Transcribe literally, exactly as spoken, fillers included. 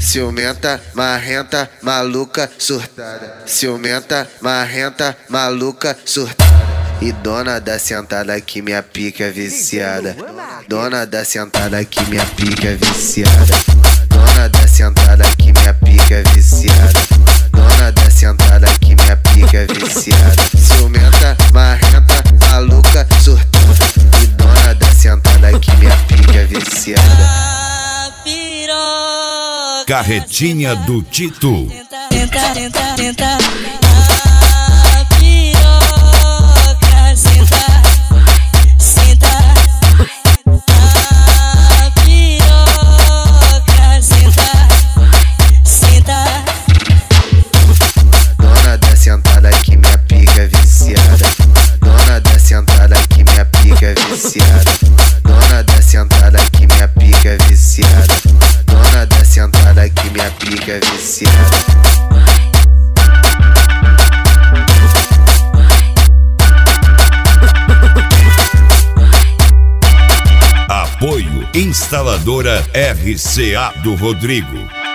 ciumenta, marrenta, maluca, surtada. Ciumenta, marrenta, maluca, surtada. E dona da sentada que minha pica é viciada. Dona da sentada que minha pica é viciada. Dona da sentada que minha pica é viciada. Dona da sentada que minha pica é viciada. Ciumenta, marrenta, maluca, surtada. E dona da sentada que minha pica é viciada. Carretinha do Tito. Tenta, tenta, tenta. A piroca, senta, senta. A piroca, senta, senta. Dona da sentada que minha pica é viciada. Dona da sentada que minha pica é viciada. Dona da sentada que minha pica é viciada. Dona da sentada que minha pica é viciada. Apoio Instaladora R C A do Rodrigo.